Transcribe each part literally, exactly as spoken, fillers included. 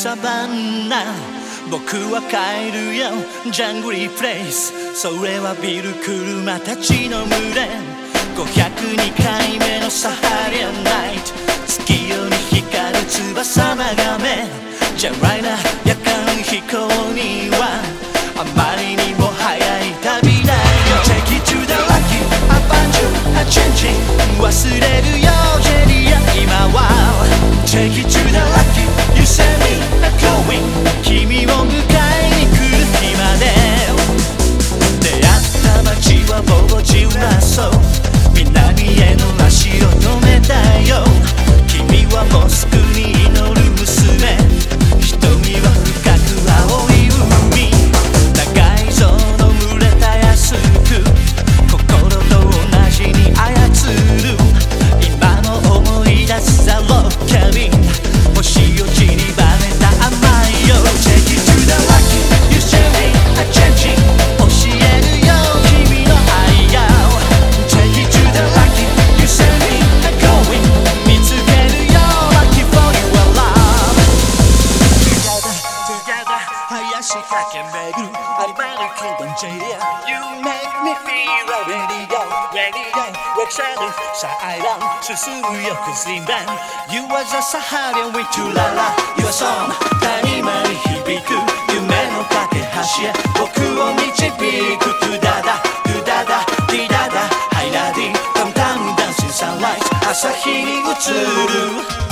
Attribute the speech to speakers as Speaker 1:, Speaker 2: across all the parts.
Speaker 1: サバンナ僕は帰るよジャングリープレイスそれはビル車たちの群れごひゃくにかいめのサハリアンナイト月夜に光る翼眺めじゃらいな夜間飛行にはあまりにも早い旅だよ Take it to the lucky I find you a changing 忘れるよジェリア今は Take it to the lucky You send me a going 君を迎えに来る日まで出会った街はぼぼじらそう南への足を止めたよ君はモスクに祈る娘瞳は深く青い海長い象の群れた安く心と同じに操る今も思い出すザロッキャビン星を散りばめた甘いよ Take it to the lucky You show me a changing 教えるよ君の愛が Take it to the lucky You send me a going 見つけるよ Lucky for your love Together, together 林かけめぐるアリバルキンドンジェリア You make me feel ready go ready go ロックシャドウサイラン進むよ Cause in band You are the Saharian with you la la Your song 谷間に響く夢の架け橋へ僕を導くトゥダダトゥダダディダダハイラディタムタムダンシンサンライト朝日に映る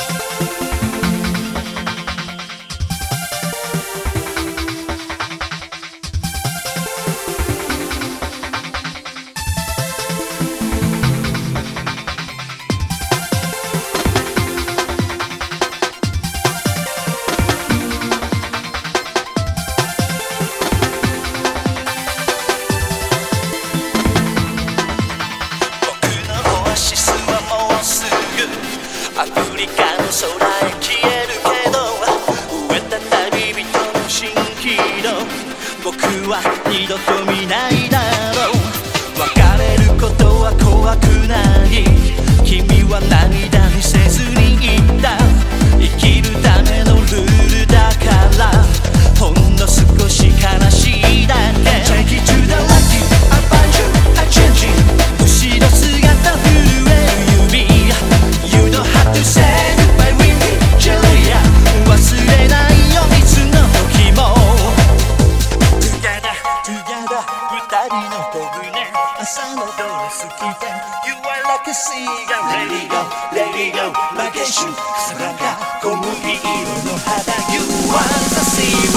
Speaker 1: アフリカの空へ消えるけど飢えた旅人の蜃気楼僕は二度と見ないだろう別れることは怖くない君は涙にせずに言った生きるためのルールだからほんの少し悲しいだけ Take it to the lucky I find you a changing 後ろ姿震える指You don't have to say goodbye with me, Julia 忘れないよいつの時も Together, together 二人の小舟朝のドレス着て You are like a seagull Let it go, let it go 負けし草が小麦色の肌 You are the sea